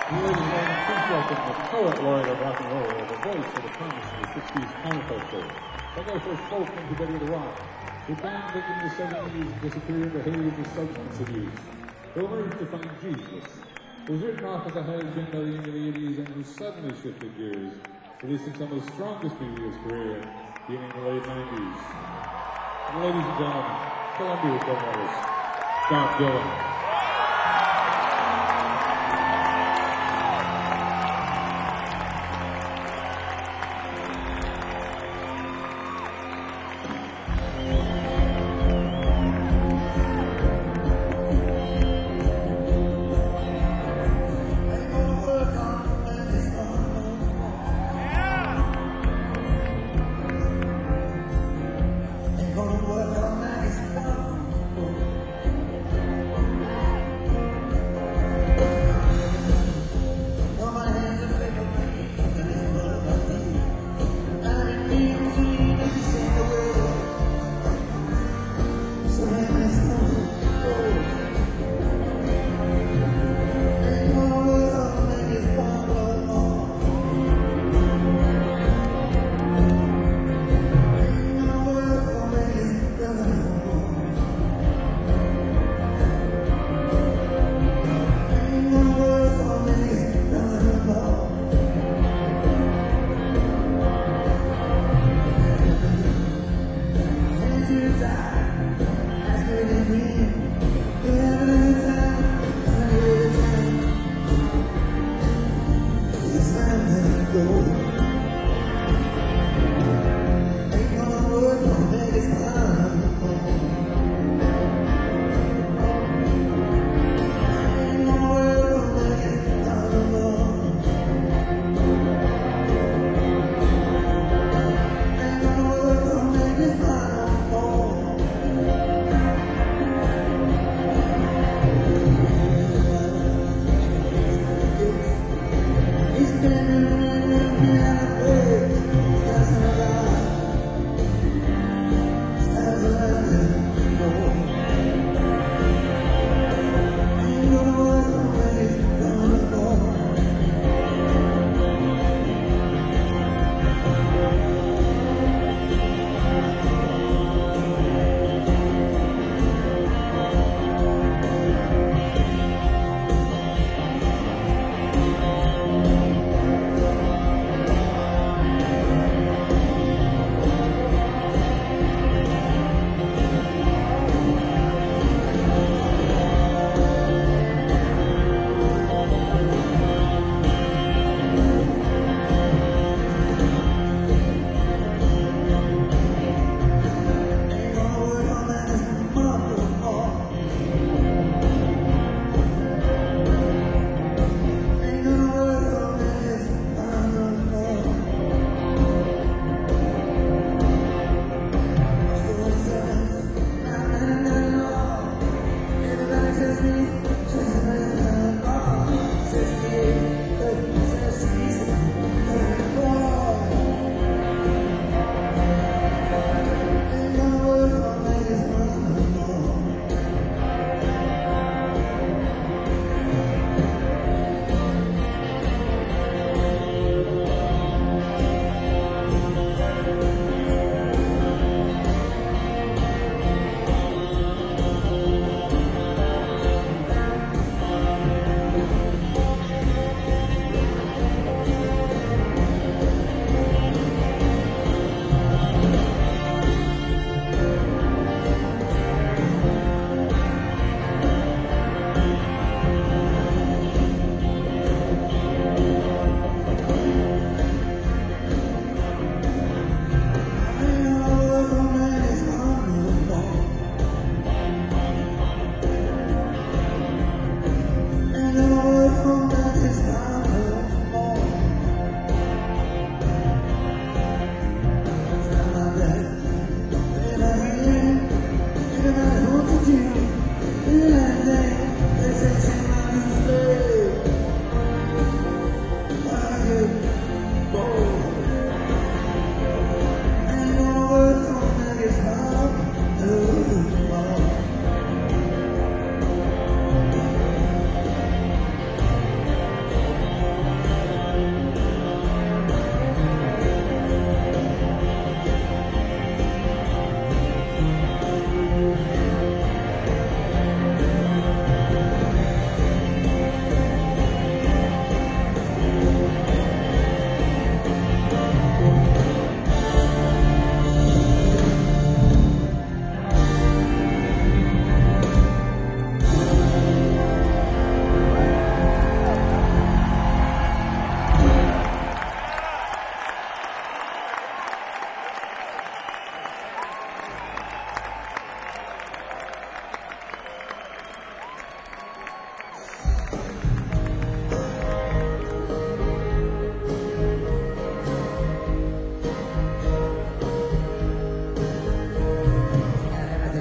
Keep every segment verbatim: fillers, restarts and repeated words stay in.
Ladies and gentlemen, please welcome the poet laureate of rock and roll, the voice of the promise of the sixties counterculture. The guy first spoke into Betty the Rock. The band that in the seventies disappeared into haze of substance abuse. Who emerged to find Jesus. Was written off as a has-been by the end of the eighties and who suddenly shifted gears, releasing some of the strongest music of his career, beginning in the late nineties. And ladies and gentlemen, Columbia recording artist, Bob Dylan.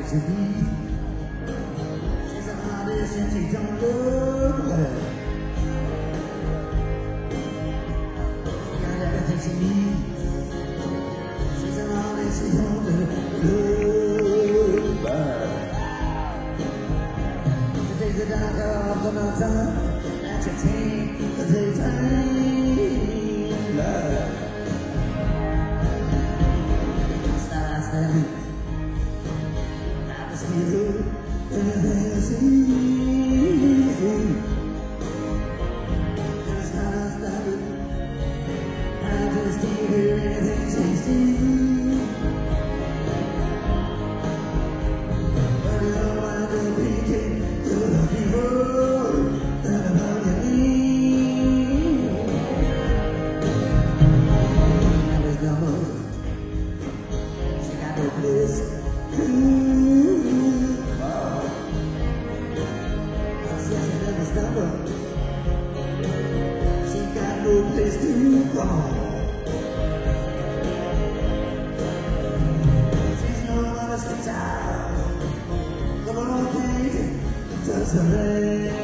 to be. She's an artist and she don't look her. She got everything she needs. She's an artist, she don't look her. She takes the darker off the mountain and she takes the daytime love. Stars that I just need her, everything I see. It's not stopping. I just need her, anything she sees. But you don't want to be king to the people that about your need. Now there's no more. She got no place to fall. I said she never stumble. She got no place to fall. She's no honest child. Come on, kid, just a man.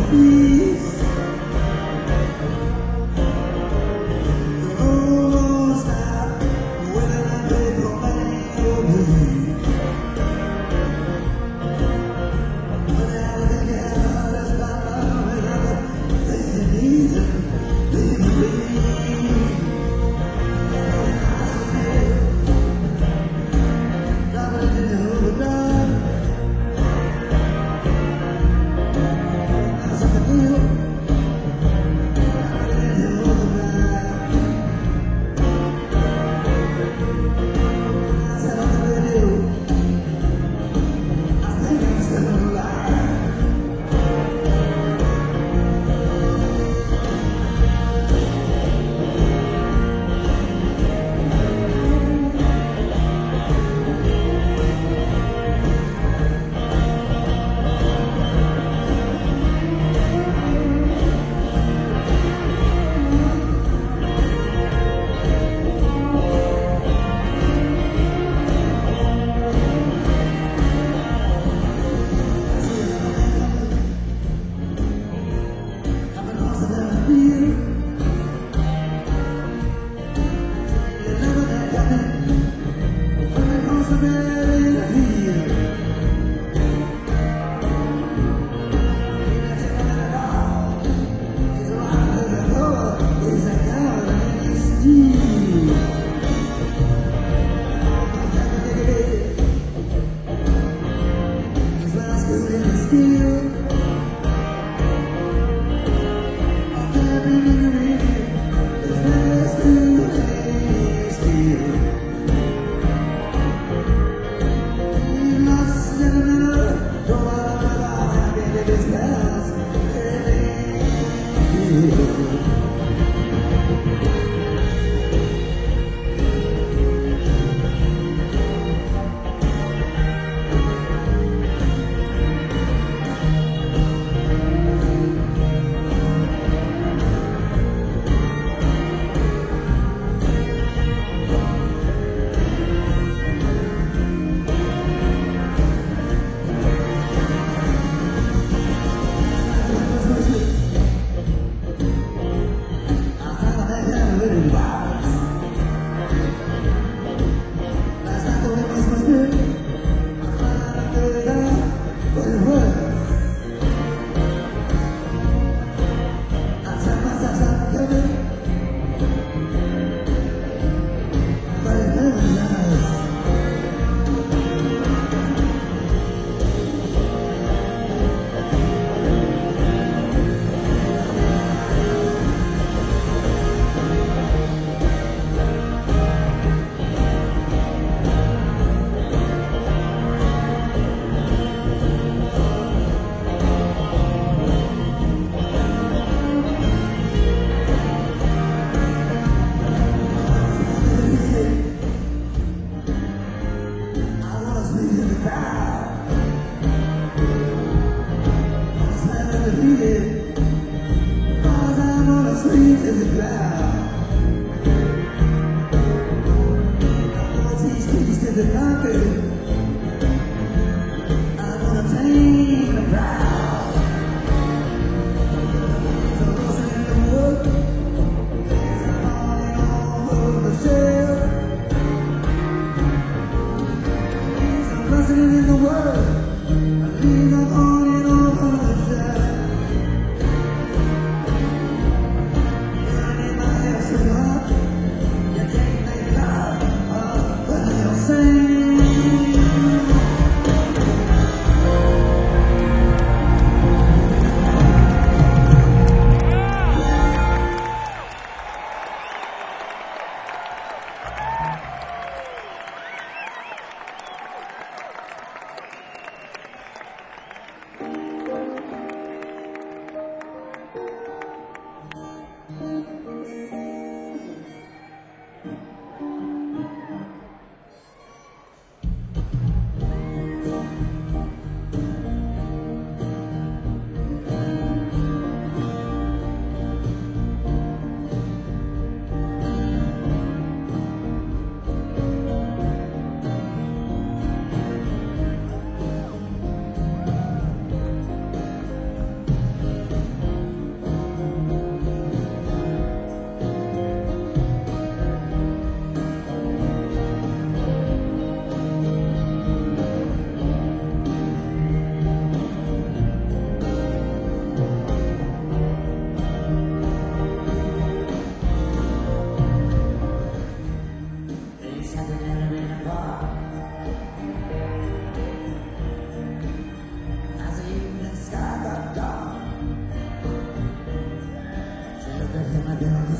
peace. The road won't stop when I play for my your belief. When I think I have to stop, I'm taking it easy, baby. Dropping in the overdrive.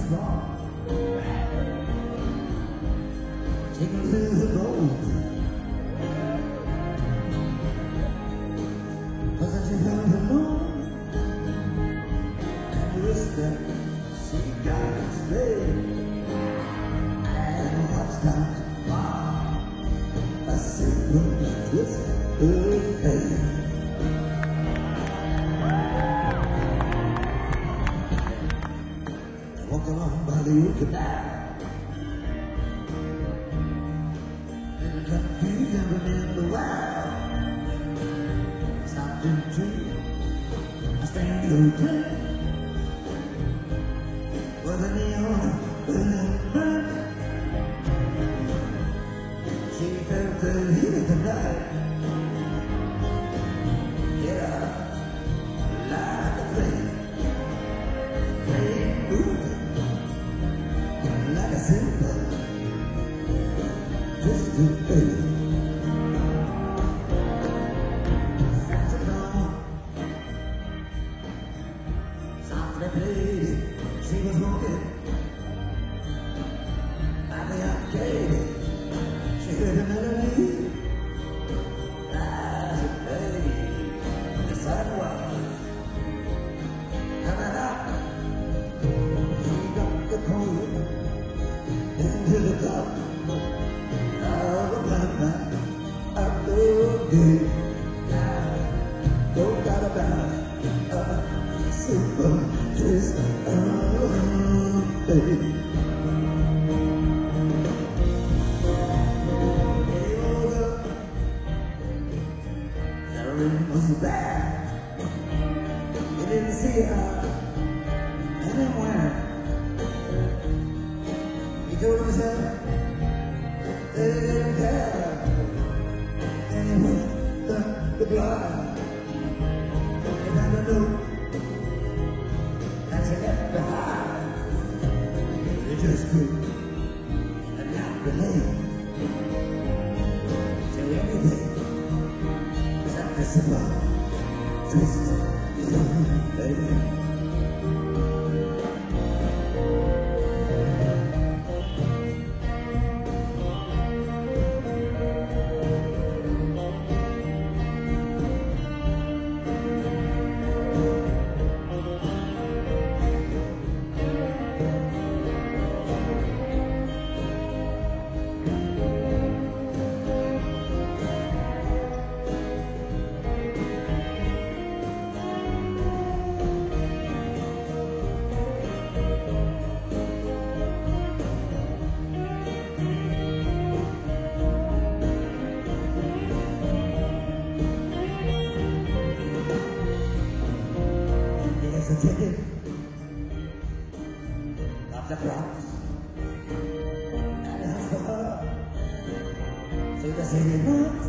small. Take a little road. Cause I just felt alone. And wish that she got to stay. And what's not far, a simple twist of fate. Walk along by the canal, confused and remember wild. Stopped in a tree, a strange hotel. Was a neon burn. She felt the heat of the night. Yeah, like a flame, flame moving. Like a simple twisted fate. Saxophone softly played. She was walking by the arcade. She heard a melody as it played. The sidewalk coming up. She got the cold into the cup of a blind man up the gate. No doubt about a simple twist of fate. He woke up, the rain was bad. He didn't see her anywhere. He told himself they didn't care. And he went the, the blind. He found a note that she left behind. He just couldn't and not relate to anything except the simple twist of fate. Here's the ticket of the cross, and as for her, through the city months,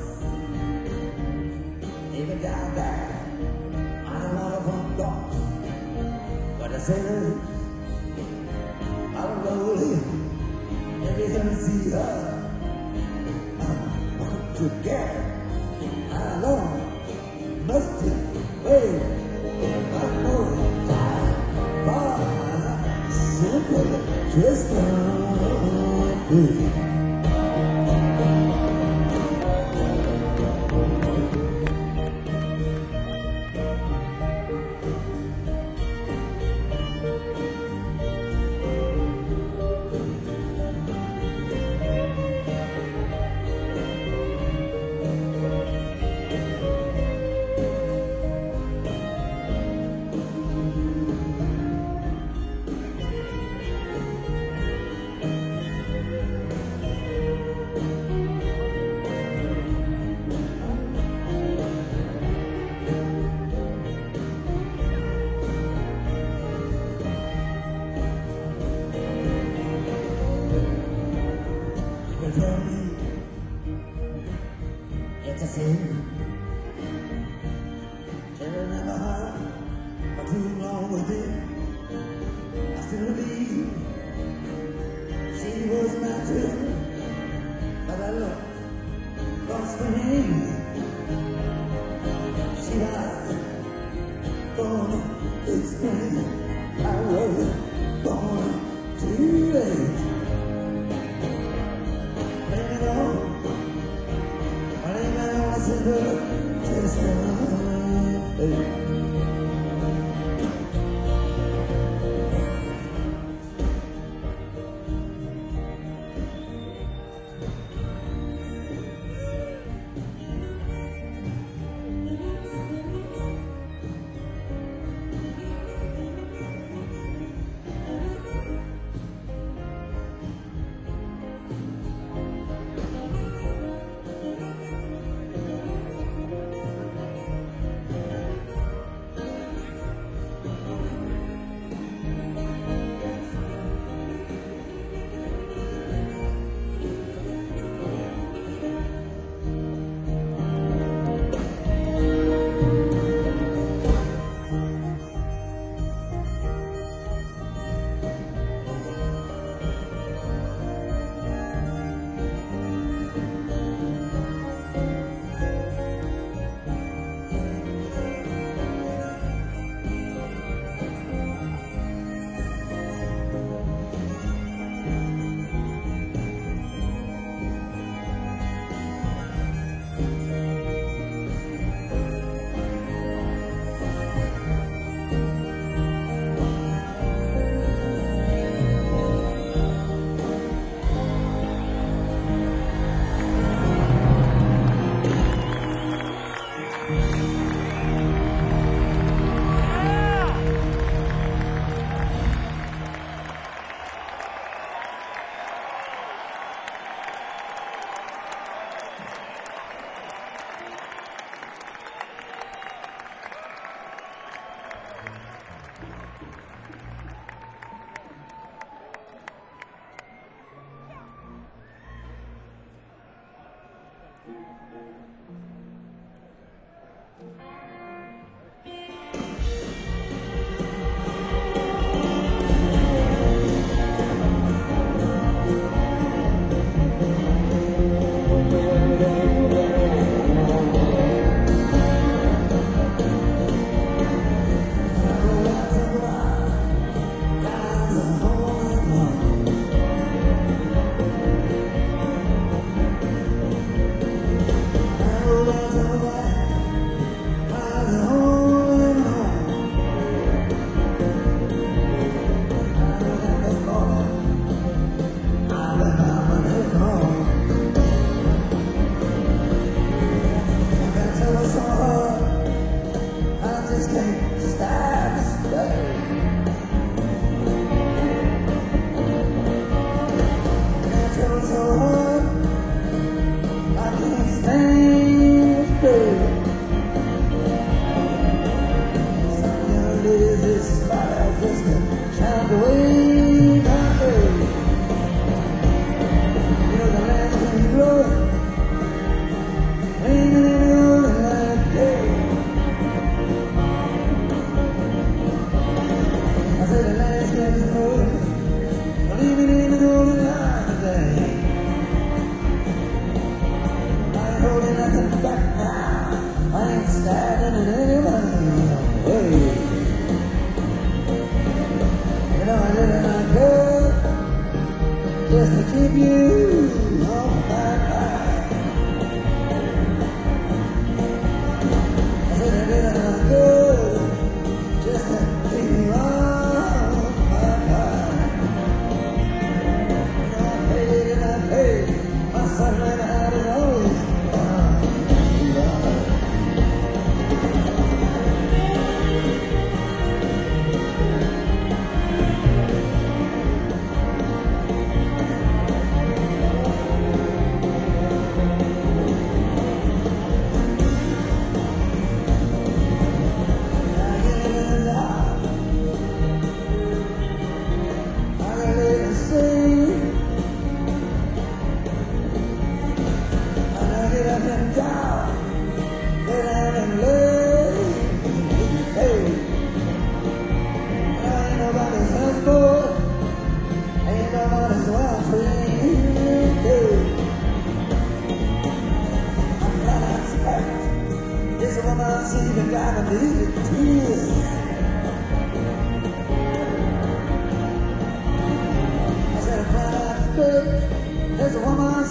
even down there, I don't want to phone dogs, but the sailors are rolling, every time I see her, I want to get, how long must it wait? I know time for simple twist of fate. Tell me it's a sin to remember her for too long within. I still believe she was my twin, but I look lost for him. She was born to explain. I was born too late. Blame it all. Blame it all. I said, look, test it.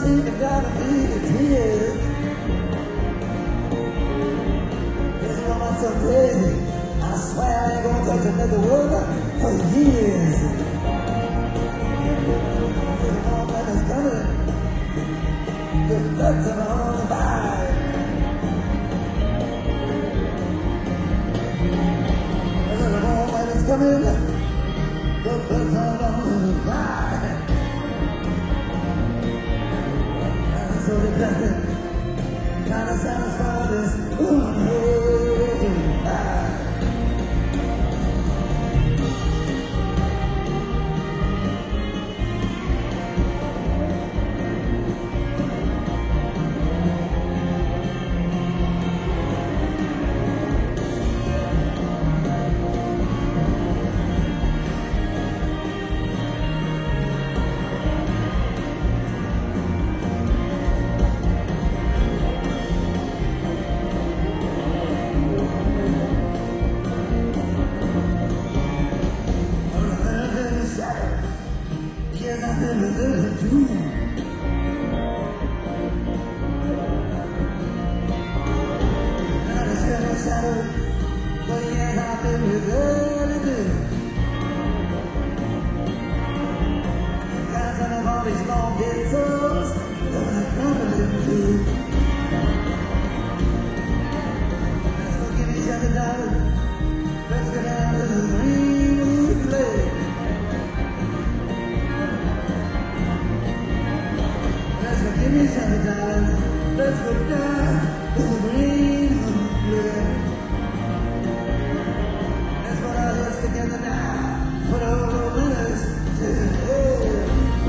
seem to gotta be the tears. This woman's so crazy. I swear I ain't gonna touch another word for years. The moment is coming. The blood's on the fire. The moment is coming. The blood's on the fire. So depressing, kinda satisfied this. Ooh, yeah, ah. Yes, I've been with her too. Not a seven shadows, but yes, I've been with her too. Guys, I have all these long dead souls, but I promised them to. Let's go give each other dollars. Let's go down to the green lake. Give me some time, let's go down to the green lake. Let's put our heads together now, put all the winners to the head.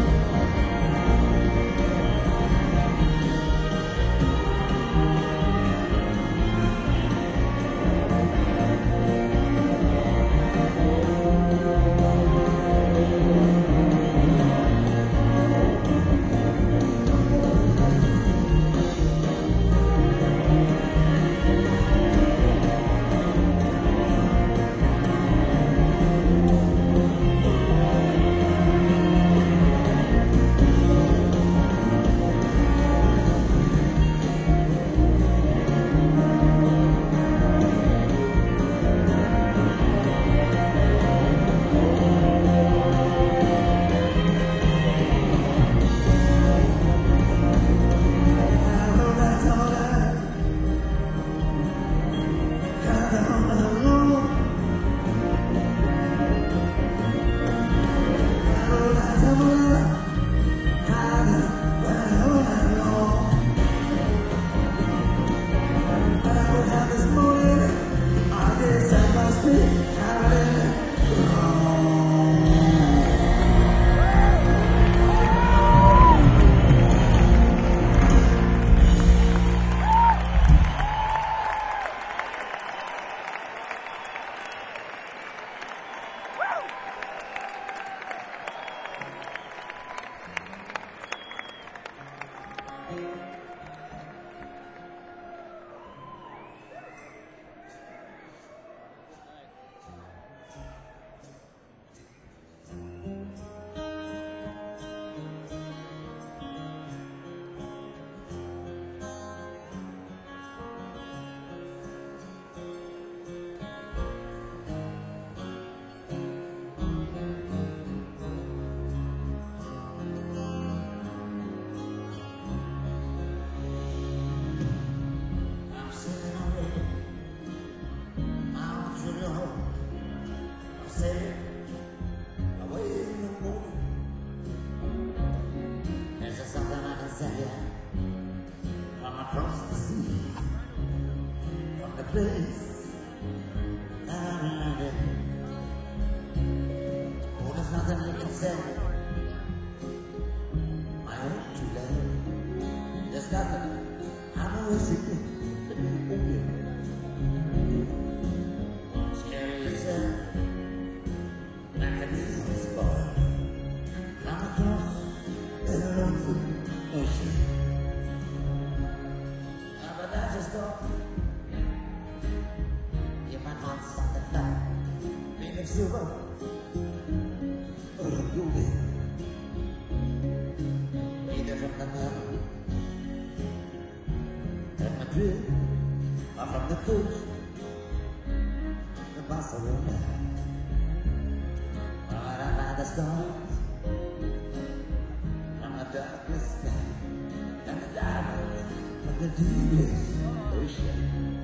From across the sea, from the place that I landed. Oh, there's nothing I can say. My hope to love. There's nothing I'm wishing to be open. Scary yourself, like a Disney spot. Come across the lonely ocean. Just thought you might find something fine, made of silver or of gold, either from the metal coast of Barcelona. Right up by the stars from the darkest sky and the diamond of the deepest ocean.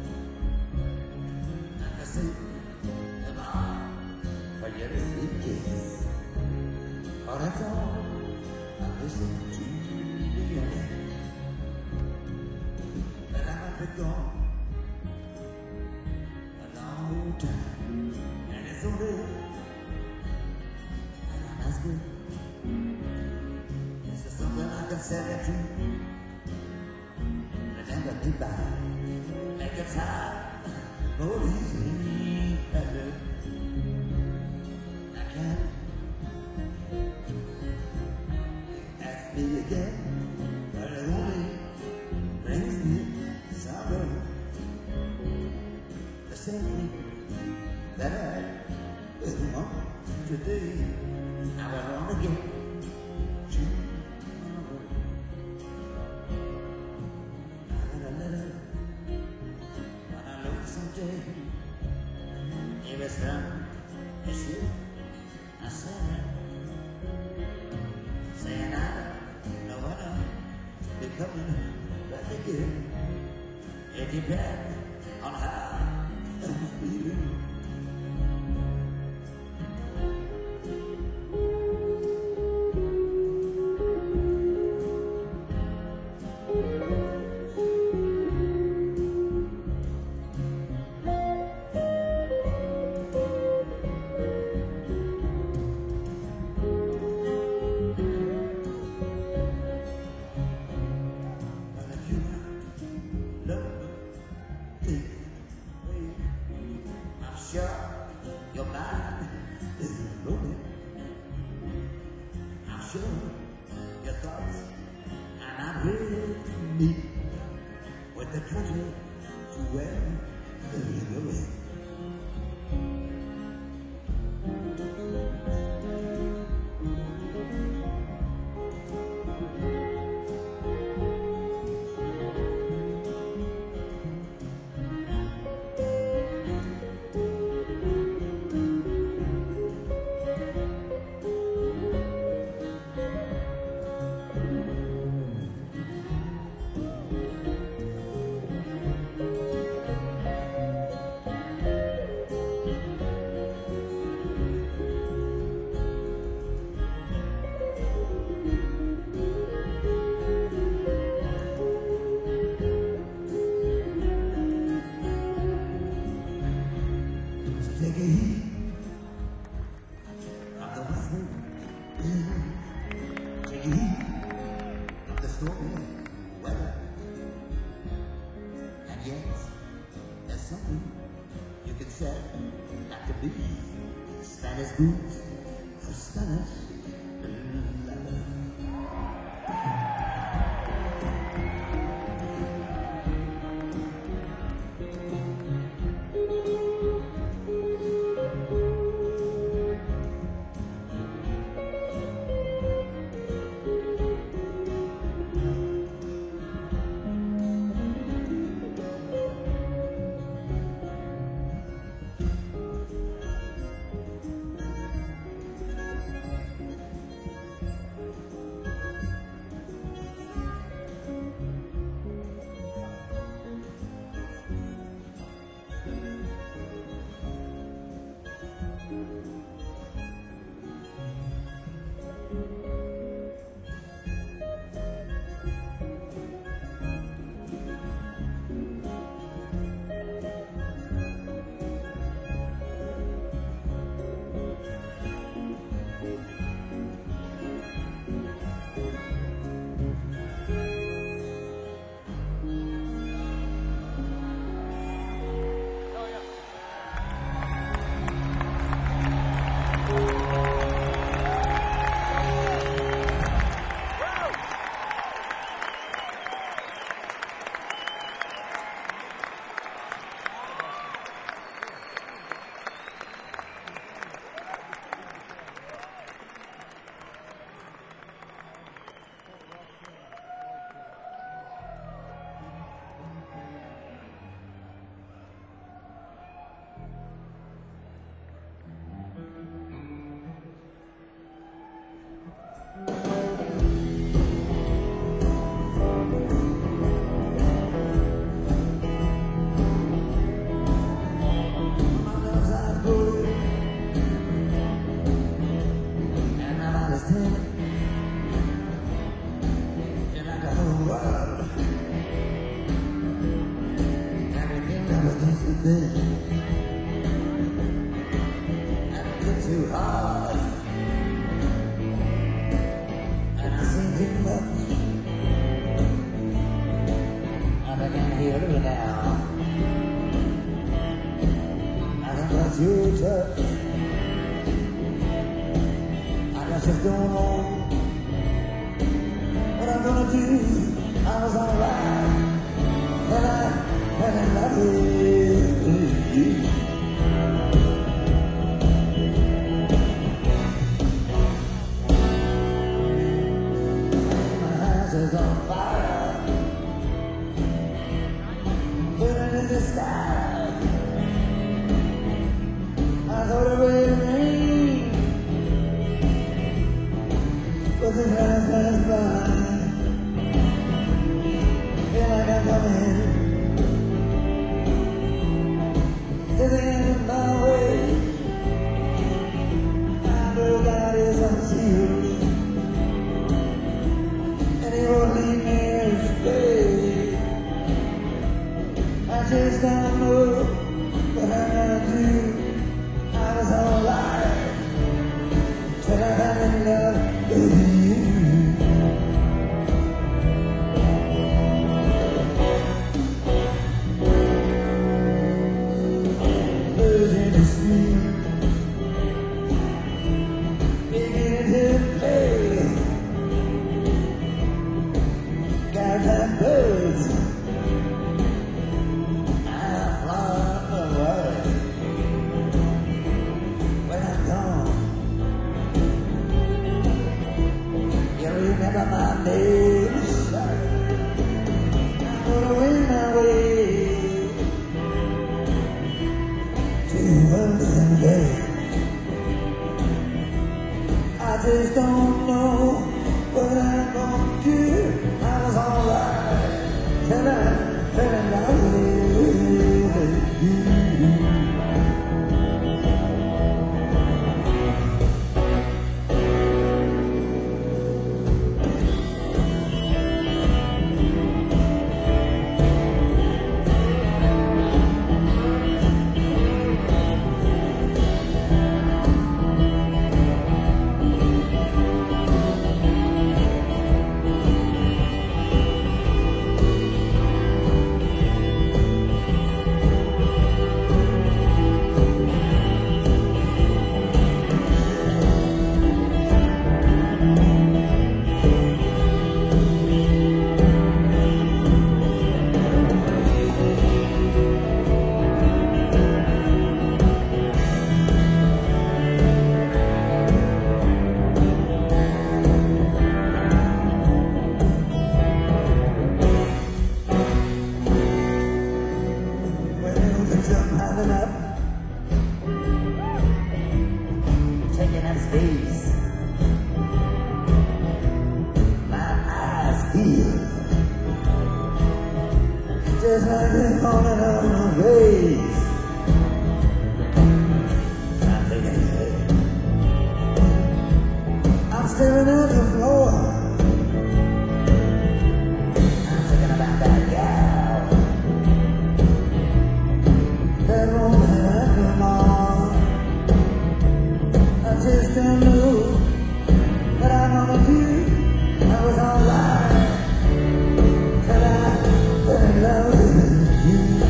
I can see the bar for your suitcase. Oh, that's all I listen to you. But I might be gone a long time, and it's only and I'm asking, is there something I can say to you? Remember goodbye, make it time for easy better. I can't ask me again, but it only brings me sorrow. The same thing that I didn't want today, I will want again tomorrow. I got a letter when I know someday it was from the ship I sent her, saying I don't know when I'll be coming back again. It depends on how I'm feeling. And if you love me, I'm sure your mind is lonely. I'm sure your thoughts are not with me. With the country to where you're going. Take a heat of the western wind. Take a heat of the stormy weather. And yet, there's something you can say not to be. Spanish boots for Spanish leather. apart. And I seen too much. I think I'm here now. I think that's your touch. I guess it's going on. What I'm gonna do, I was alright. And I fell in love with you. My house is on fire, burning in the sky. I thought it would rain, but the clouds passed by. Feel like I'm coming to the end of my way. I know God is unsealed, and He won't leave me astray. I just don't know what I'm gonna do. I was alright till I fell in love with you. Birds in the street begin to play. Got that birds, I fly away. When I'm gone, you remember my name, sir. I'm gonna win my way to heaven day. I just don't know what I'm gonna do. I was alright till I fell in love with you. Climbing up, taking up space. My eyes feel just like they're falling on my face. I'm thinking ahead. I'm staring at the floor. I'm thinking about that gal. That won't happen more. I just don't know what I'm gonna do. I was alright till I fell in love with you.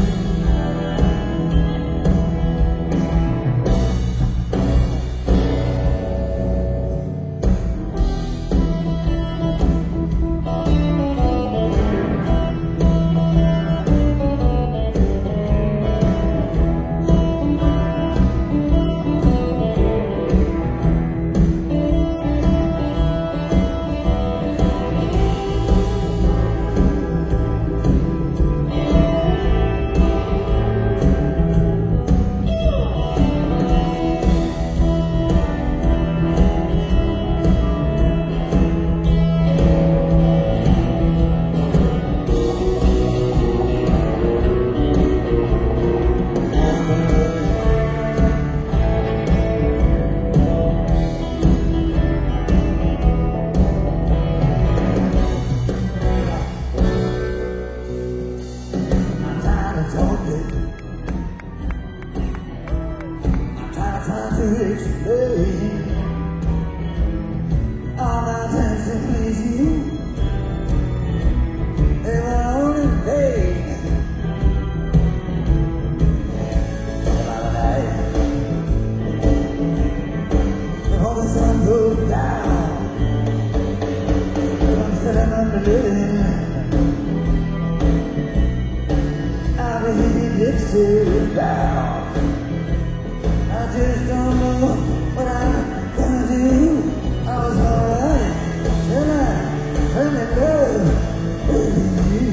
down. I'm sitting on the living. I'll be sitting down. I just don't know what I'm gonna do. I was alright, and I fell in love with you.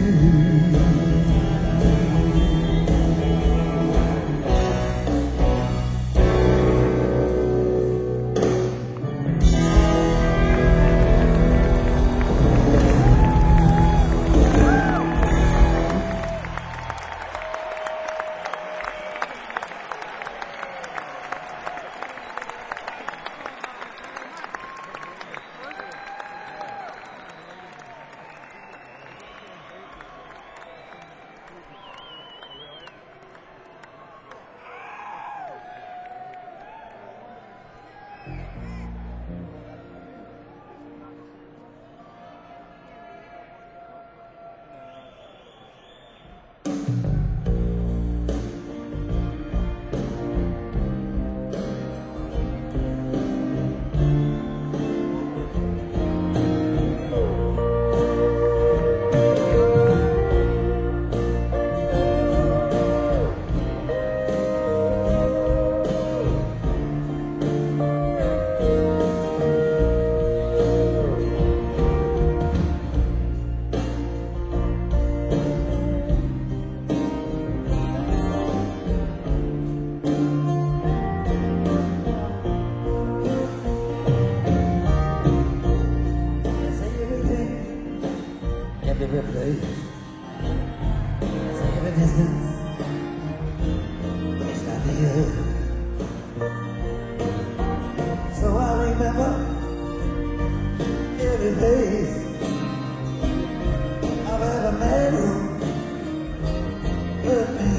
Every place, every distance, it's not the earth. So I remember every place I've ever met with me.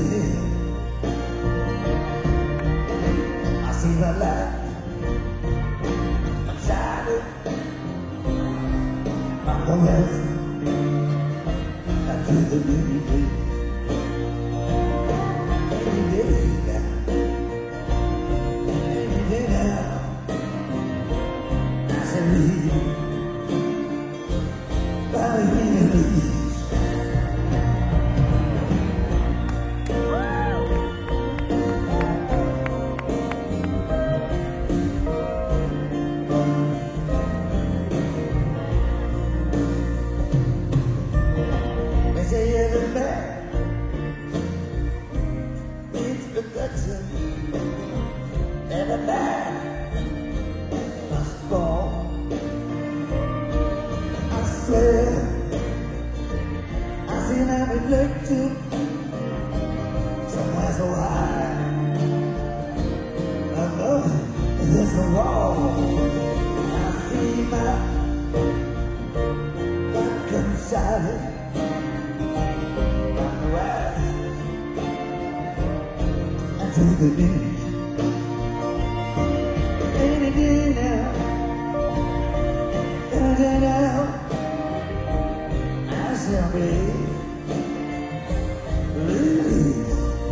I see the light, I'm shining from the west. To the beauty day, every day now, every day now, I said leave, by me leave. Say every man needs protection. Every man must fall. I swear I seen that reflection somewhere so high. Above there's a wall. I see my bottom shining. To the beach, any day now, any day now, I shall be released.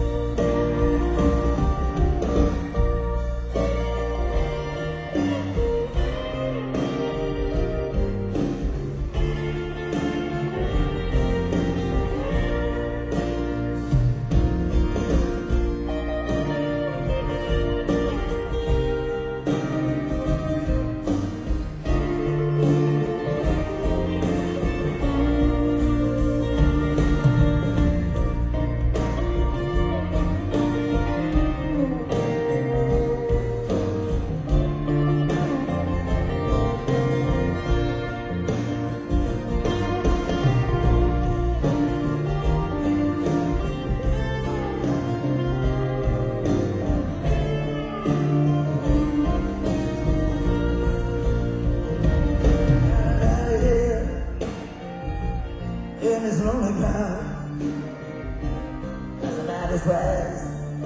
In this lonely crowd, as the night is west,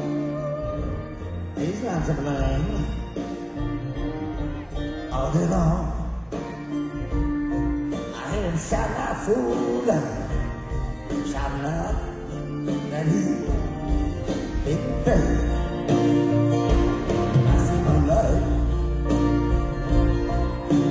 he's not to blame. All day long, I hear him shouting out fool, shouting out that he didn't fail. I see my life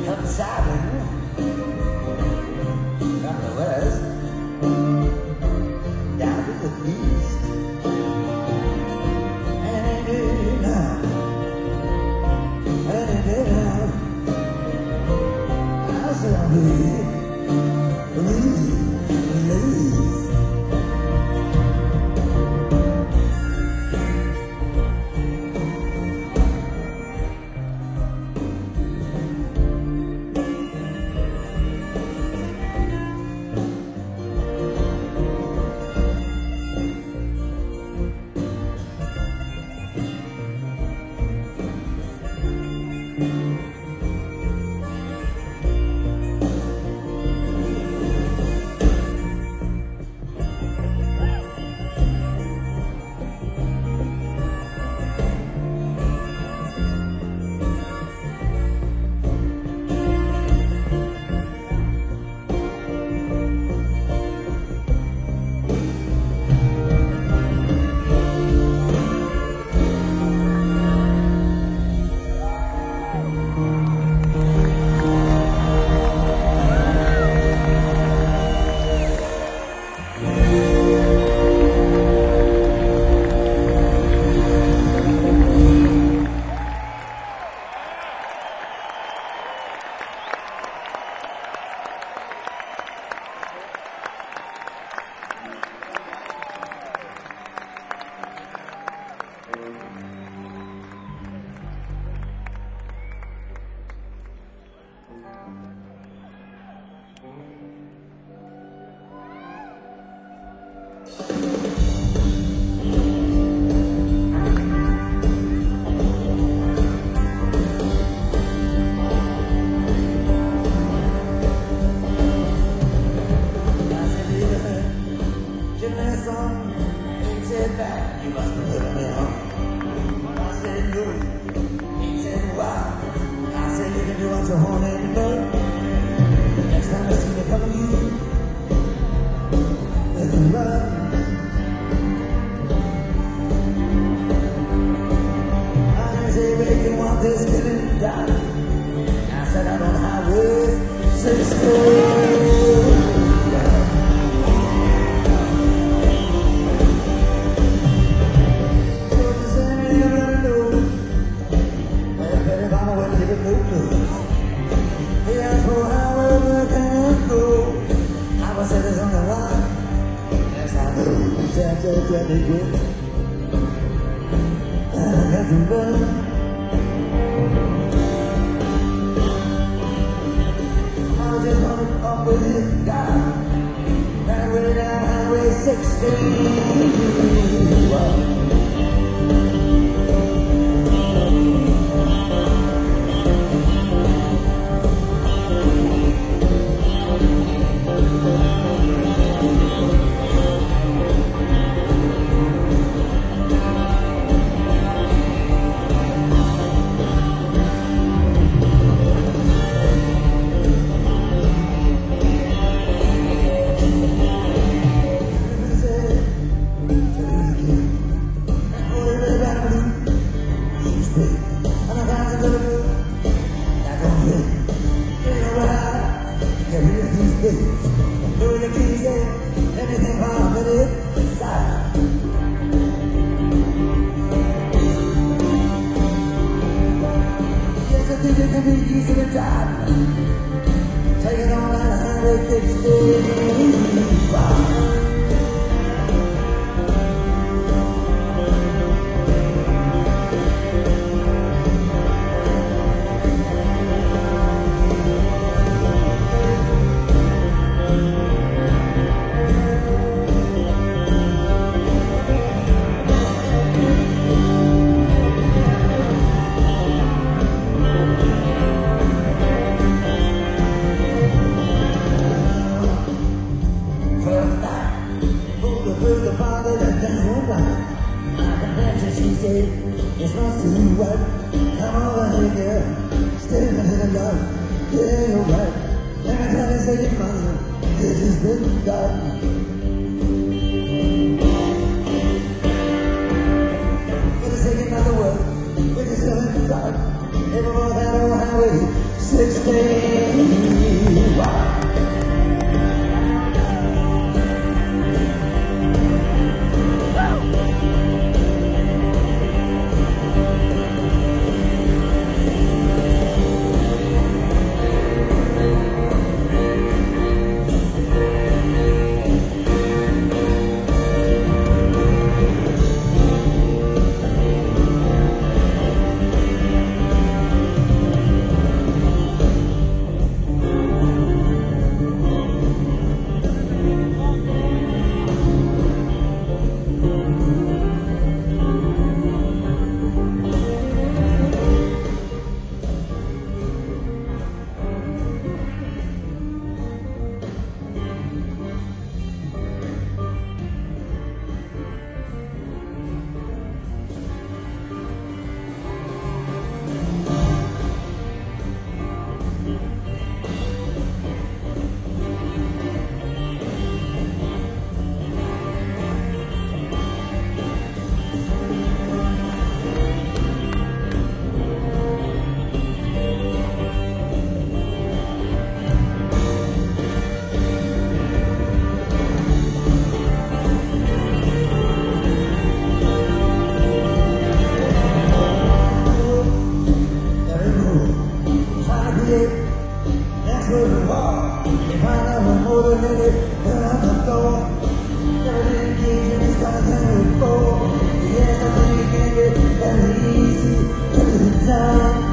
If I never motivated, then I'm the floor. Never been engaged in this kind of thing before. Yes, I think you can get very easy every time.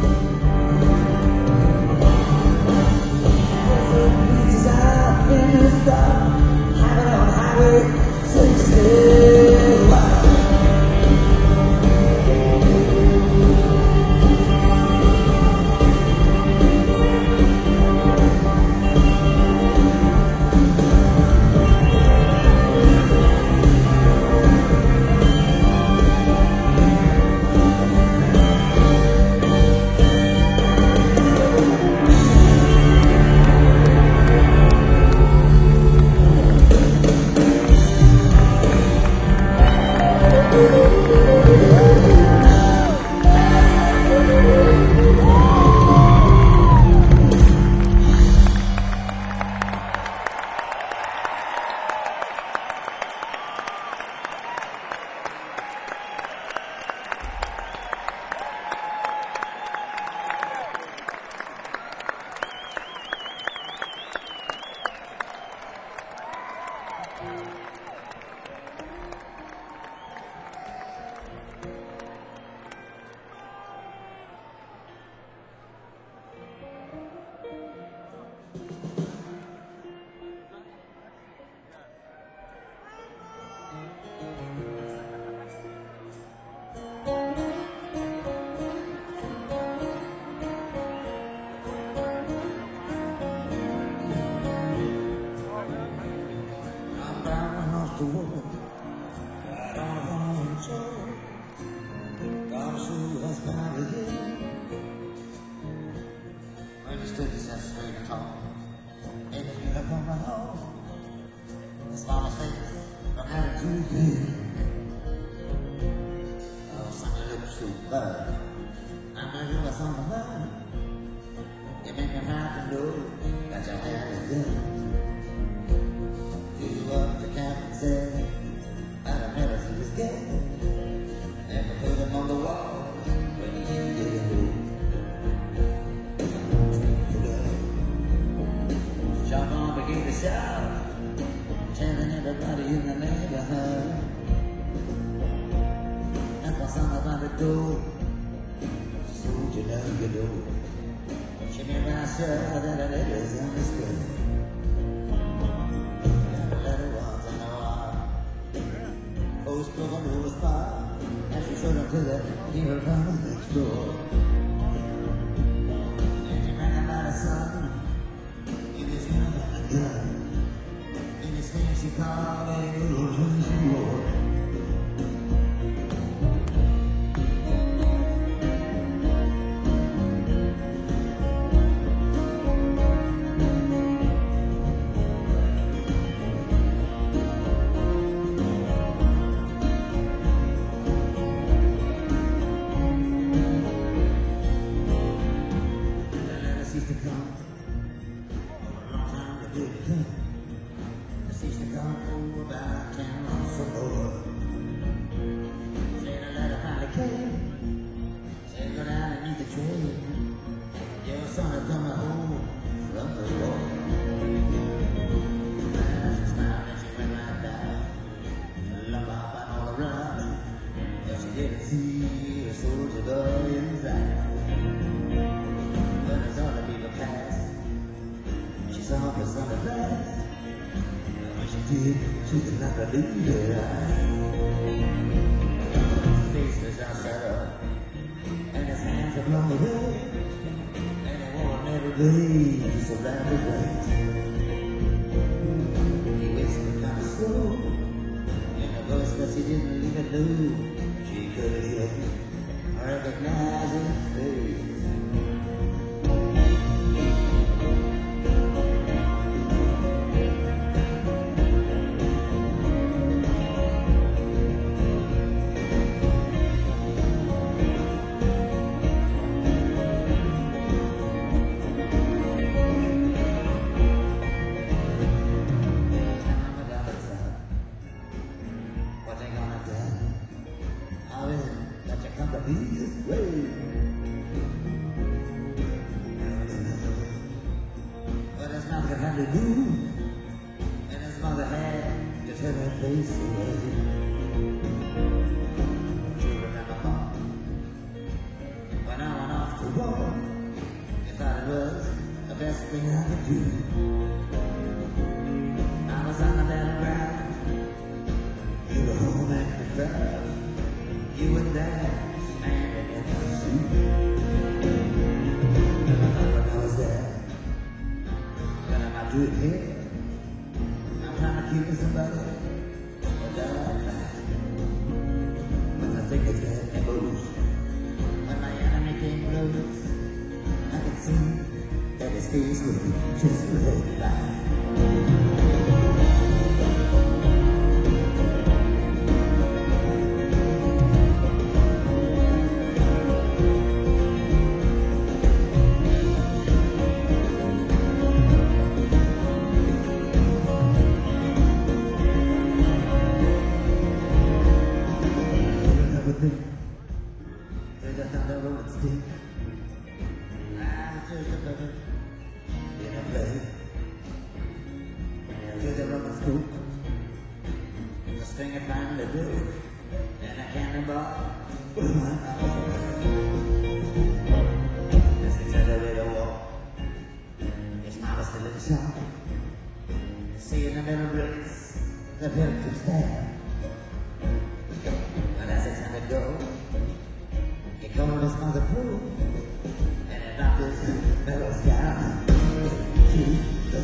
There's some pieces I've been stopped. Having on Highway sixty-one. time to move, and his mother had to turn her face away. You remember, Mom, when I went off to war, you thought it was the best thing I could do. I was on the battleground, you were home at the crowd, you and Dad standing in the street. When I was there, what am I doing here? I'm trying to keep somebody, but I'm not. When I think it's getting close, when my enemy came close, I could see that his face would be just right back. There's a thunder road stick. I'm just a feather in a play. There's a rubber scoop, a string of fine to do, and a cannonball with my mouth away. This is a little walk. It's not a still in the shop. See in the middle race, the belt to stand. But as it's time to go, he called his mother proof, and it knocked his medals down to the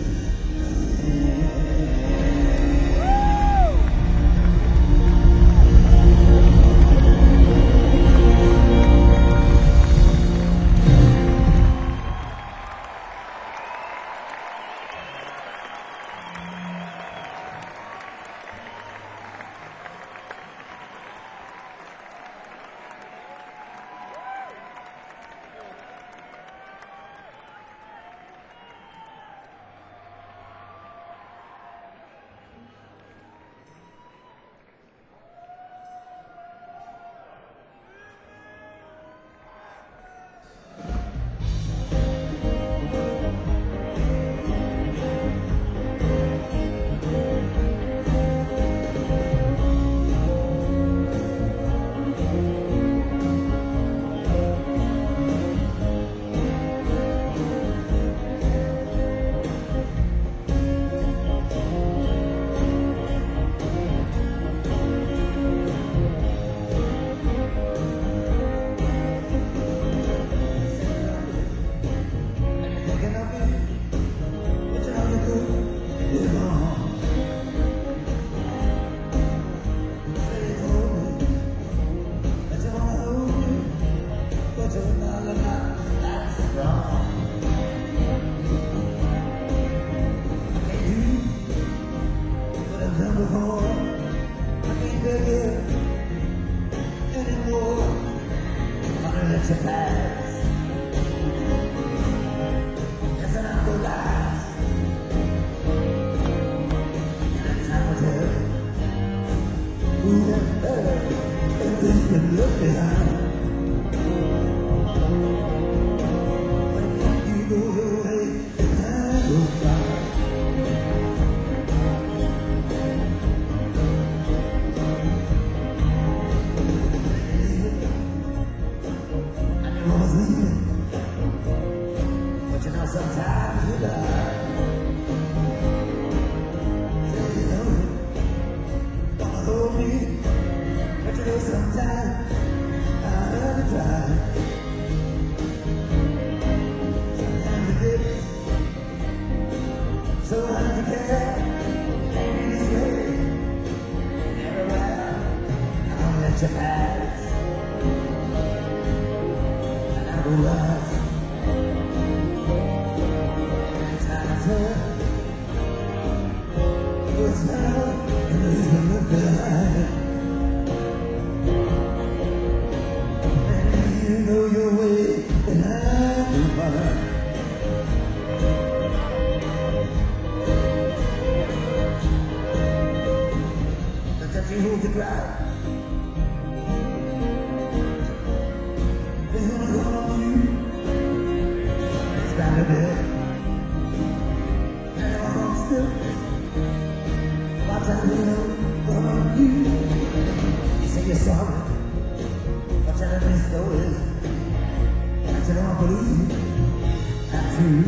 trying to know from you. You say you're sorry for telling me stories that you don't believe are true.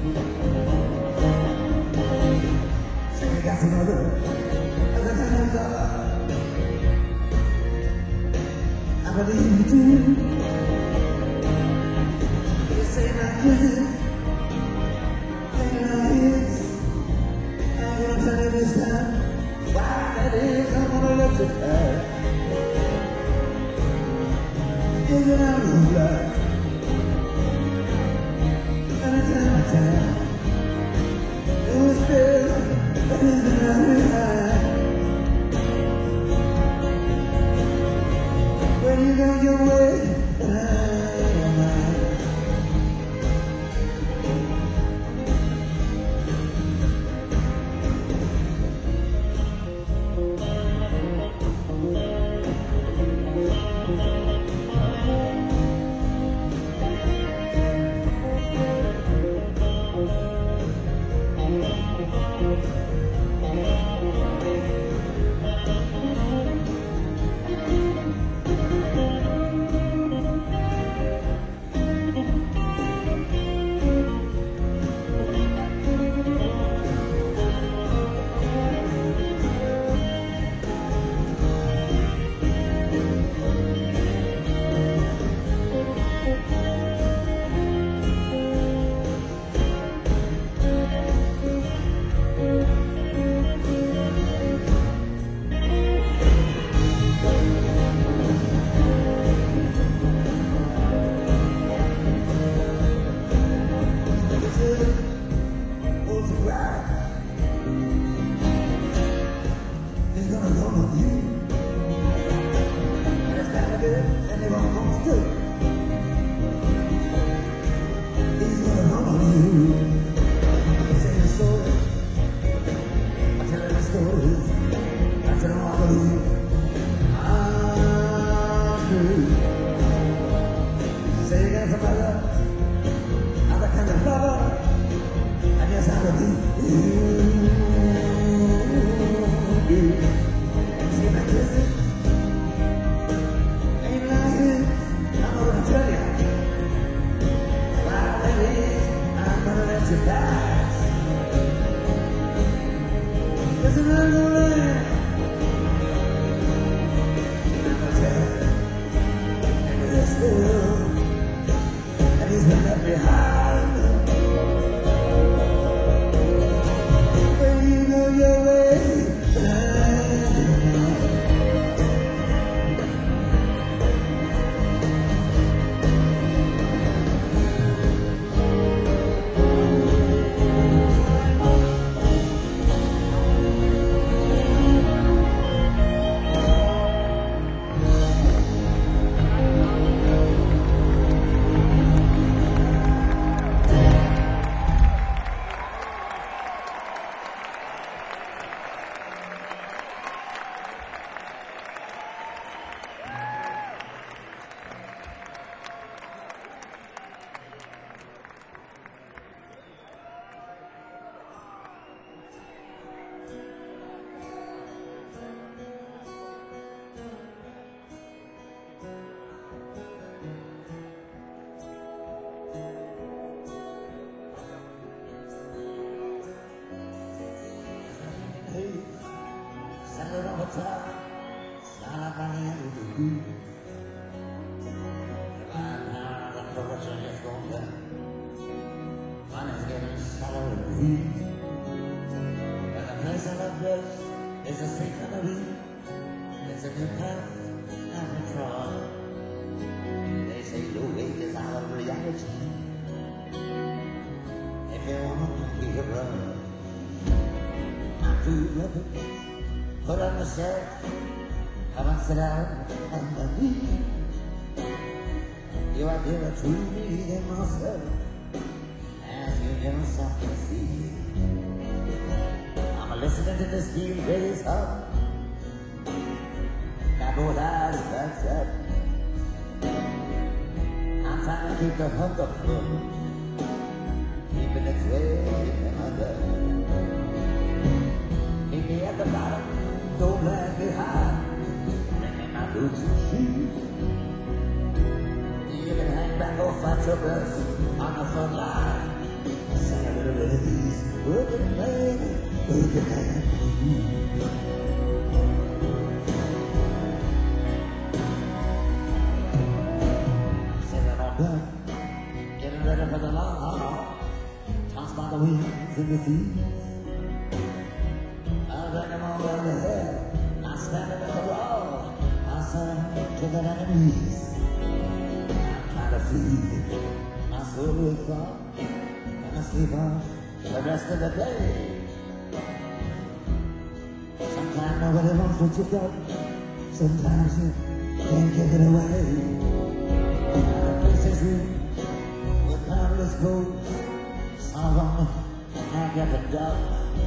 Say you got some other, other kind of love. I believe you do. You say my kisses, thinking like this. I'm gonna tell you this time why that is. I'm gonna let you die. Isn't that right? Anytime I tell, it was still, that isn't right. When you go your way, and I am mine. Put on the shirt, come and sit down on the knee. You are dearer to me than myself, as you never softly see. I'm listening to this steel bass hum, that both eyes backed up. I'm trying to keep the hunger full, keeping its way under. Meet me at the bottom. best on the front line. Sing a little bit of these working man, working man. Singing on done, getting ready for the long haul. Tossed by the winds in the seas. I reckon I'm all down the hill. I'm standing in the wall. I said to the enemies. I'm trying to feed my soul with thought. And I sleep on the rest of the day. Sometimes nobody wants what you got. Sometimes you can't give it away. The place is real with boundless goals. Some of them I get the dark.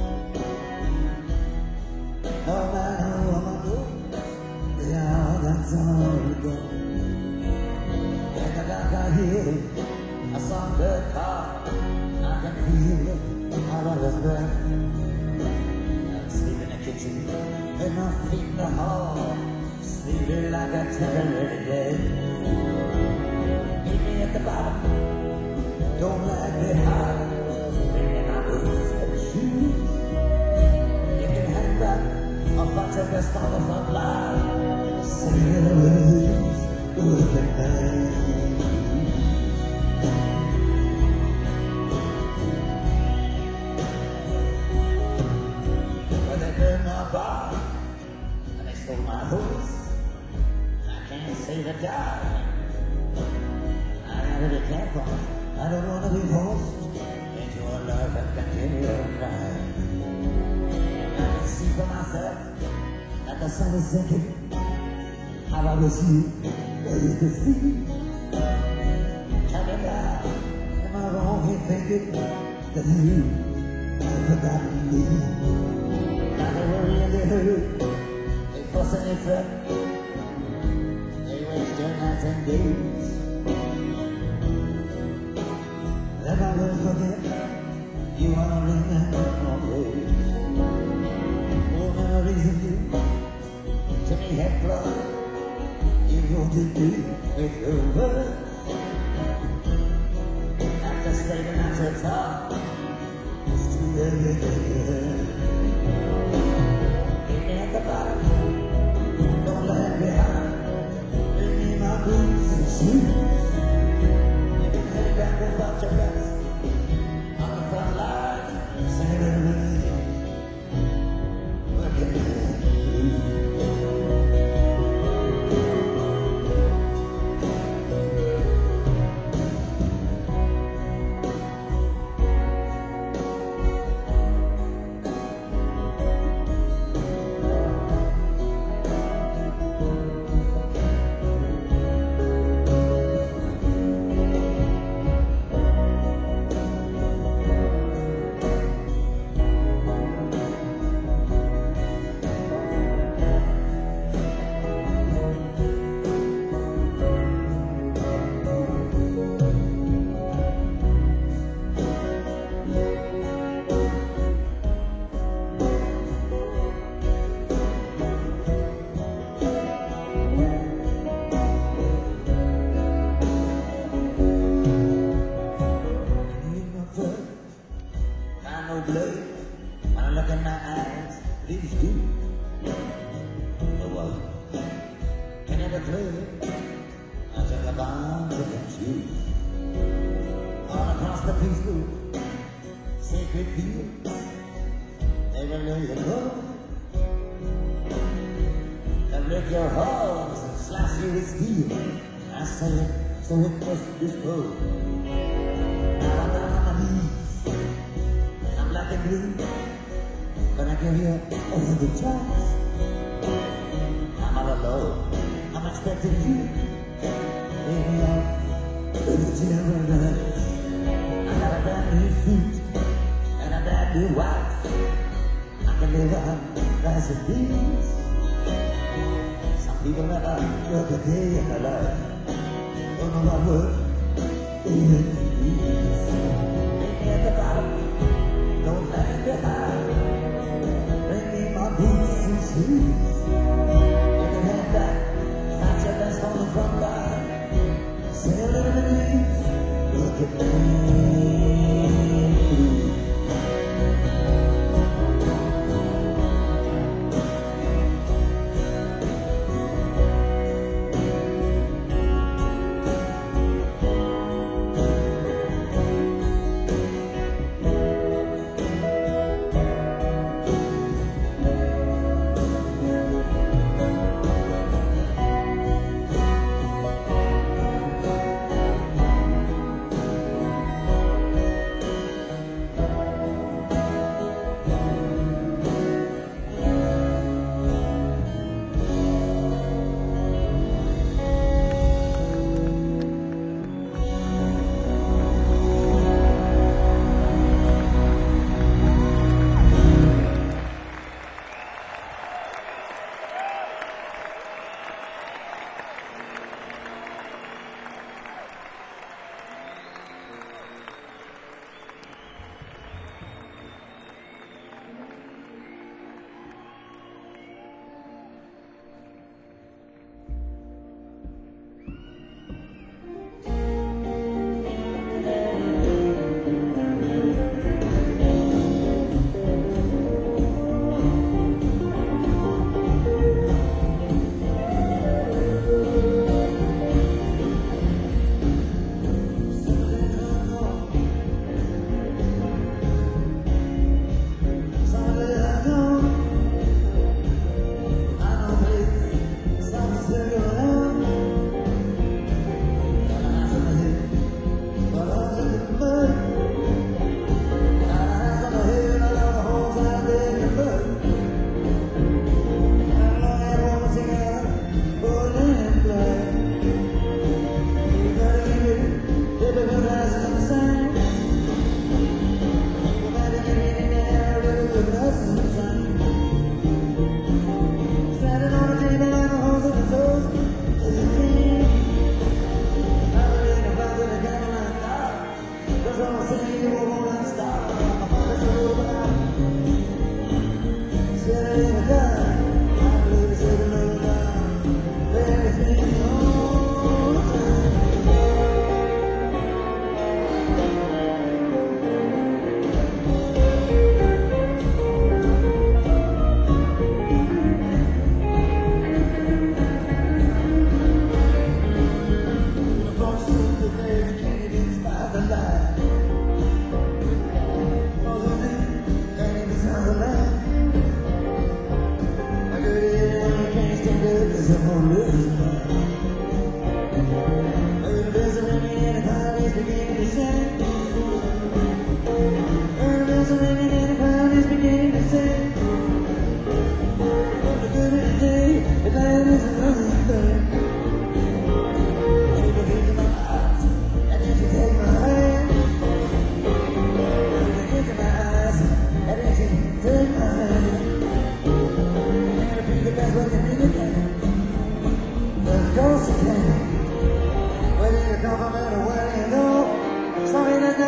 No matter what I do, they all got somewhere to go. In the dark I hear a songbird call. I can feel it out of his breath. I'm sleeping in the kitchen, and my feet in the hall, sleeping like a temporary dead. Meet me at the bottom, don't lag behind, bringing my boots and shoes. You can hang back, I'll fight your best on the front line. Singing the words, working man. And they stole my horse. I can't say the die. I really can't fall. I don't want to be forced into a love that continues crying. I can see for myself that the sun is sinking. How I wish you were to see. Tell me now, am I wrong in thinking that you have forgotten me? Now they worry and they hurt, they fuss and they fret, they waste their nights and days. Never will forget, you are a ring and always. All memories of you, to me have flown. You wanted me with your words. After staying at your top, it's too late again. At the bottom, don't lag behind. Bring me my boots and shoes. You can head back without your best. On the front line, singing the blues, working the blues. Blood, when I look in my eyes, these do. The one can never clear. I took a bomb to the shoes. All across the peaceful, sacred fields, they will lay your love. They'll break your hearts and slash you with steel. I say it, so it must be so. Now I'm down on my knees. Black and blue, but I give you another chance. I'm all alone, I'm expecting you. Baby, I'm with you every night. I got a brand new suit and a brand new wife. I can live on rice and beans. Some people never work a day in their life. Don't know what work even means. Meet me at the bottom. Don't lag behind. Bring me my boots and shoes. You can head back, fight your best on the front line. Say a little bit of these,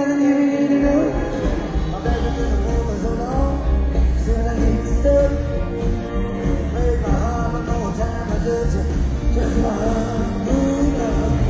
I need to know. My back has been a woman so long, still I get stuck. Break my heart one more time, I judge you, just my heart moved up.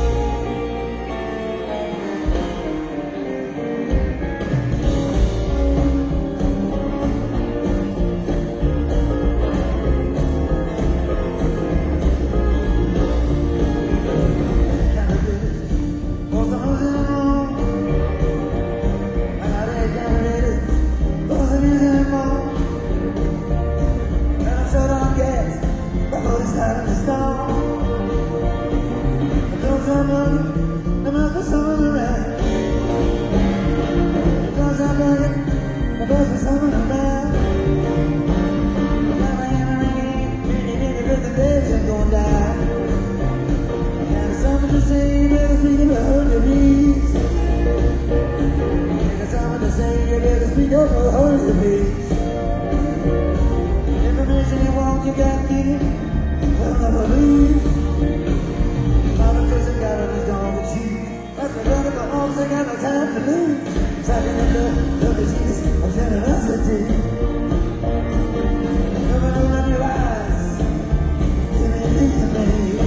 Speak up or hold the beach. Information you want, you got to get it. I'll never lose. Mama says I got on his dog with you. That's the run of my arms, I got no time to lose. Sucking the love, love is easy, I'm generosity. Never know when your eyes, give me anything to me.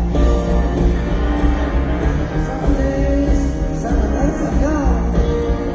Some days, some nights are gone.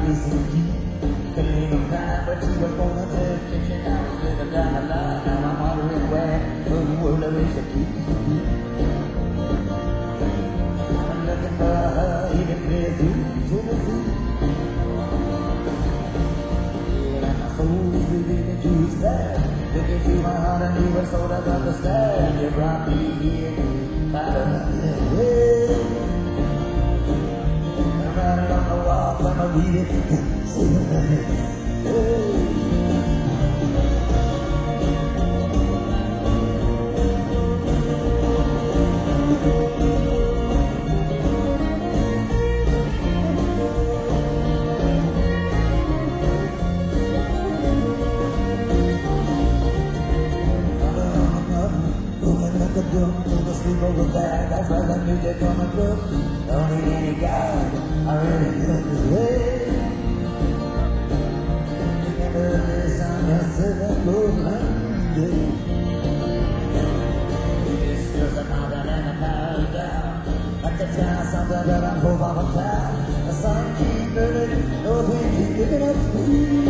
missing you. Can ain't no time, but you were born on earth, kitchen out, living down the line. Now I'm wondering where the world I wish I could be. I'm looking for her, even clear through Tennessee. Yeah, and my soul is revealing to its back. Look into my heart and you were sort of understand. You brought me here, out of that way. I'm riding on the wall, I'm a read it, see it, hey. Sleep over back, that's why the music on the book. Don't need any guide, I really love this way. You can hear this on the seven goes London. It's just a mountain and a power down. Like the town, something that I'm full of a town. The sun keep burning, those winds keep picking up speed.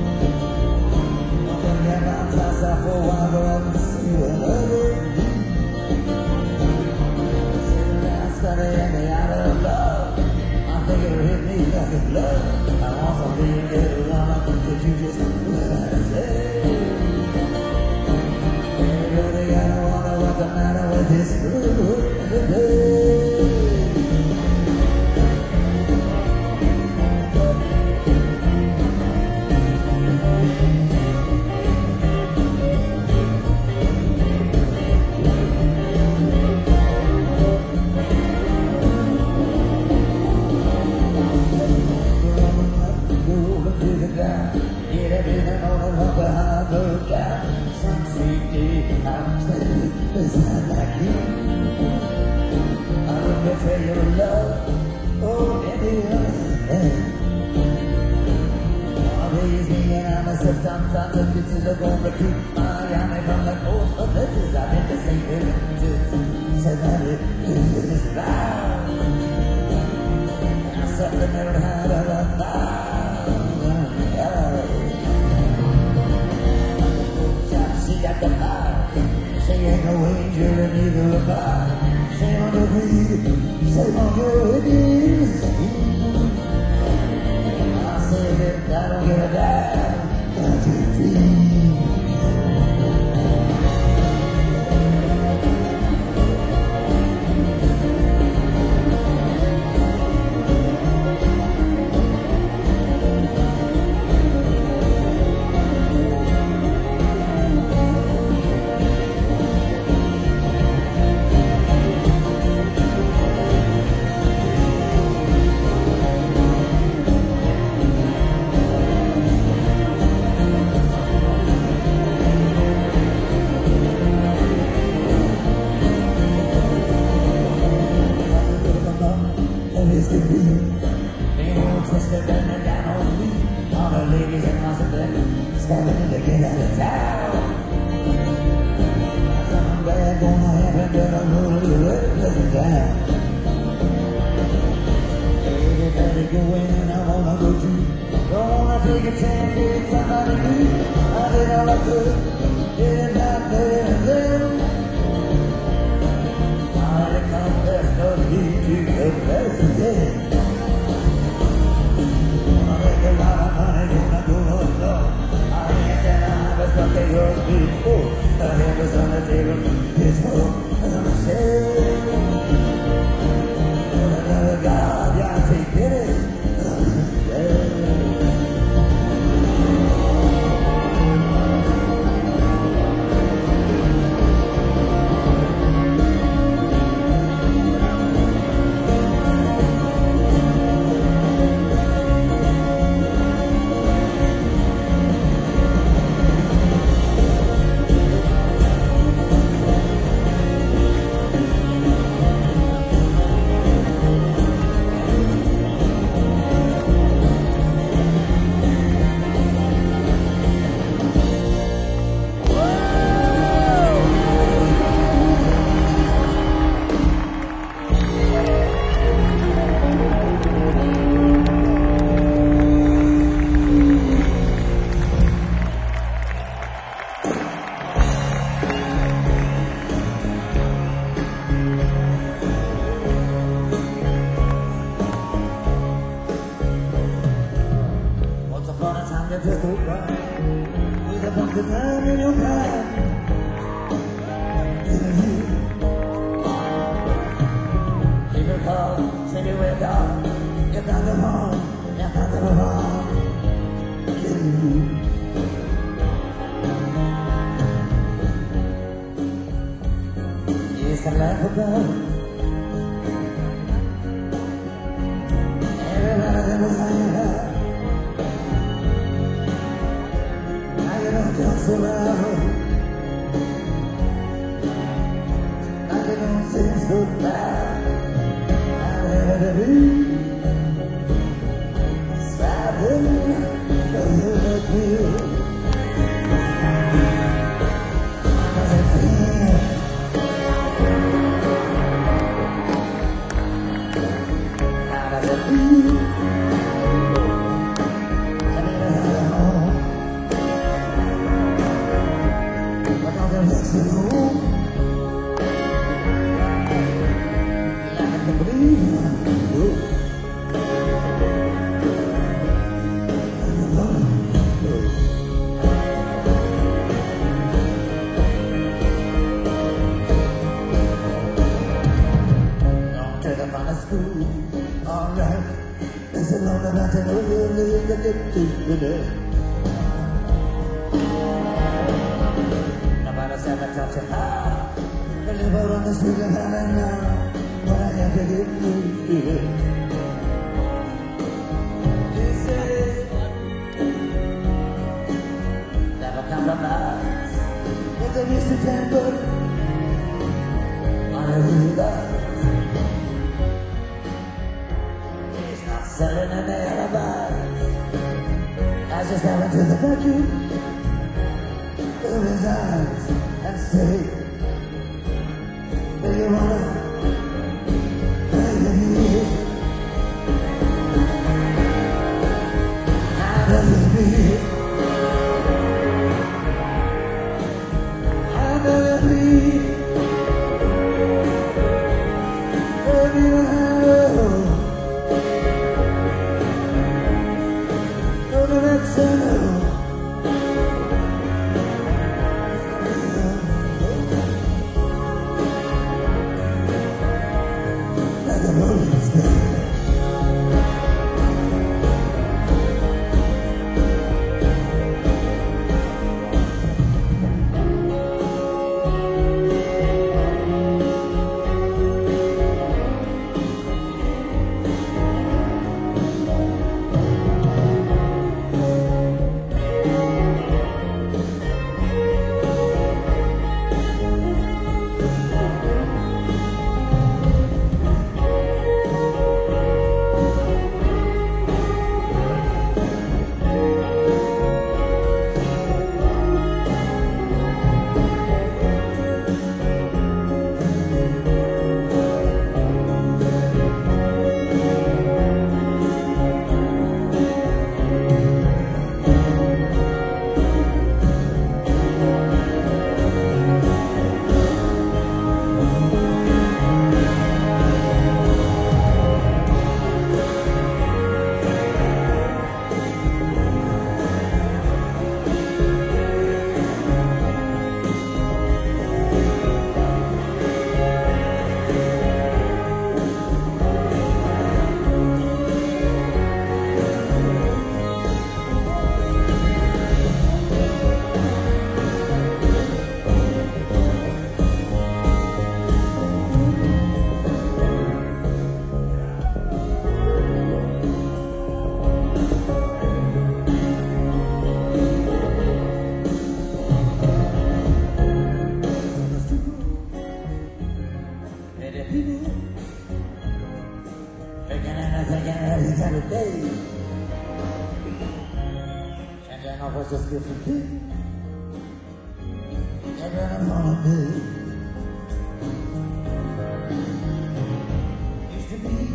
I'm gonna get my class out for a while, go out and see what other. And me out of love, I think it'll hit me like a glove. I want something to get around, could you just let it say? Everybody gotta wonder what's the matter with this food today. Get everything on the rubber, I go down. Some sweet day, I'm standing beside like you. I don't betray your love, oh, any other thing. Always me and I'm a sometimes the bitches are gonna keep Miami from the coast of bitches. I've been the same way, said that it is loud. I said the never had a loud. She got the fire. She ain't no angel and neither am I. Shame on the weed, shame on your knees. I say that I don't give a damn. That's your dream. Standing to get out of town. Something bad gonna happen, but I'm gonna do it, listen down. Everybody go in, I wanna go too. Don't wanna take a chance with somebody new. I did all I could, did not there and then. I confess no need to confess again. Wanna make a lot of money, gonna go on love. Something you're beautiful, the hand is on the table, it's full, and I'm ashamed. Another God, yeah, take it. Yeah. just so proud. With a bunch of time in your pride. Even you. People call, say you went out. You got them home, you got them home. You. It's a life about. Everybody that was hanging out. Now you don't talk so loud. Now you don't seem so loud. I'm here to be smiling, cause you look real. Cause I feel how does it feel? I need to have a home. But all the rest of the home, like I can believe you. School, alright. It's a long about to know you live the day. Nobody said I touch your heart. I live out on the street of heaven now. But I have to get you. You say never compromise. If there is a temper, I really love. Selling an alibi. I just have into the bedroom with his eyes and say, do you wanna play with me? How does it feel? How does it feel? Baby, you have every day. And then I was just getting kid. And then I'm on a day. Used to be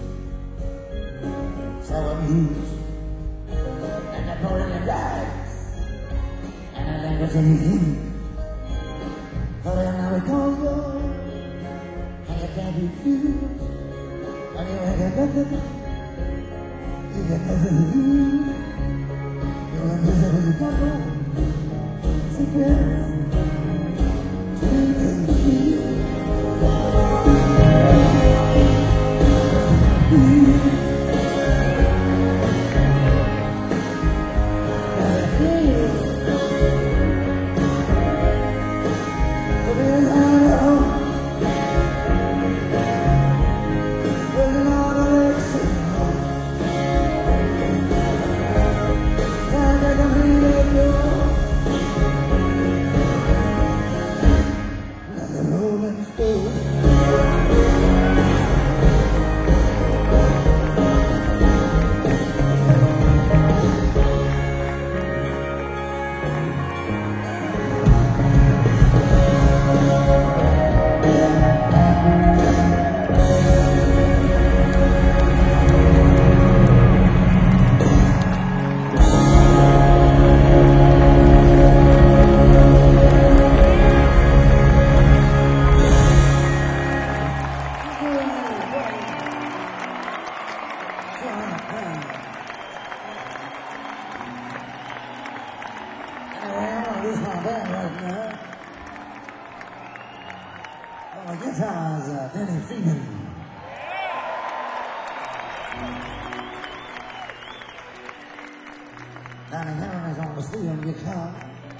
so amused. And Napoleon dies. And I language in his youth. But then I recall you. And you can't refuse. And you ain't got nothing. You got nothing to lose. Danny Herron is on the steel guitar.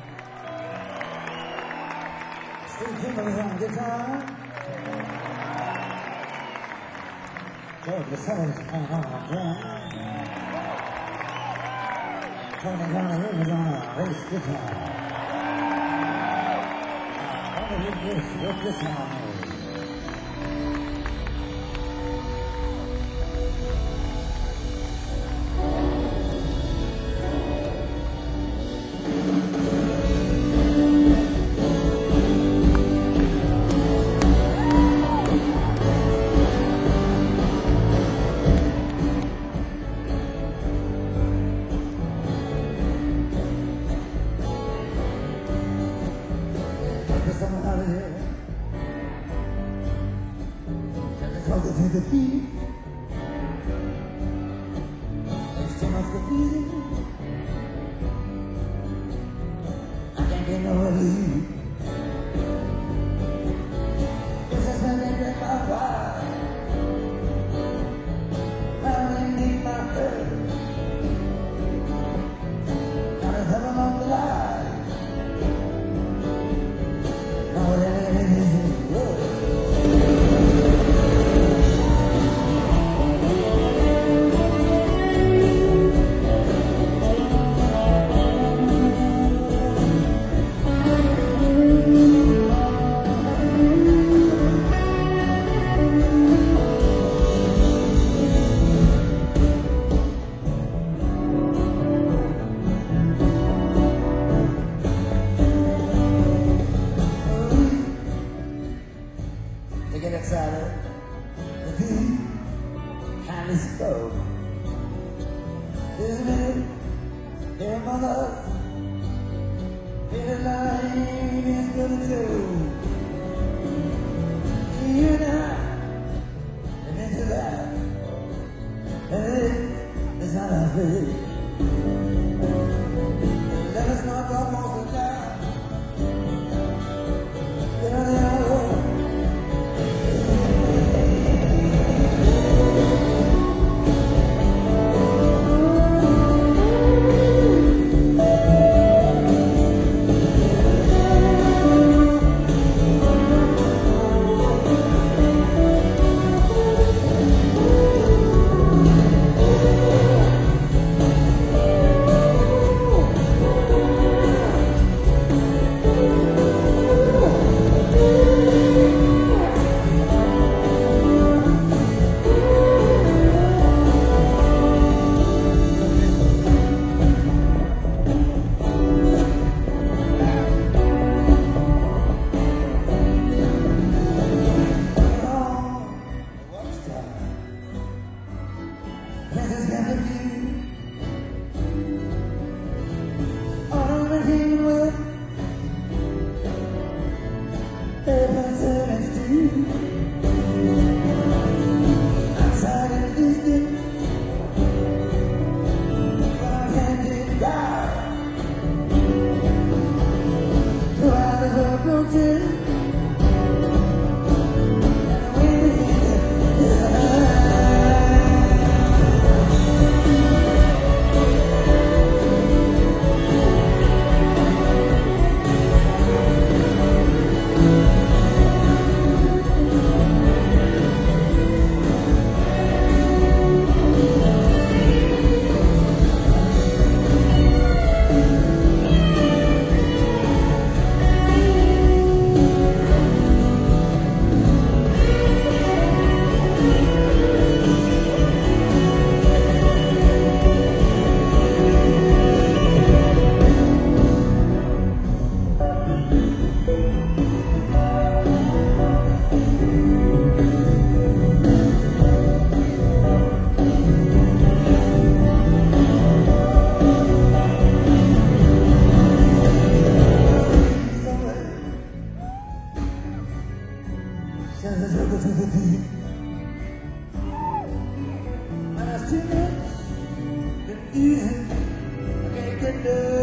Steve Kimberly on guitar. George Lascelles is playing on drums. Tony Garner is on a bass guitar. I wonder what this, what this song is. To the beat, there's too much confusion. I can't get no relief. This is when they break my heart. Now they need my hurt. Now there's heaven on the line. Now whatever it is, it's love. To get excited, the thief kindly spoke. Isn't it, dear mother, feeling like it's gonna do. You and I, and into that, and it is not our fate. Let us not go most of the time. Get on the hour. Yeah, I can't get enough.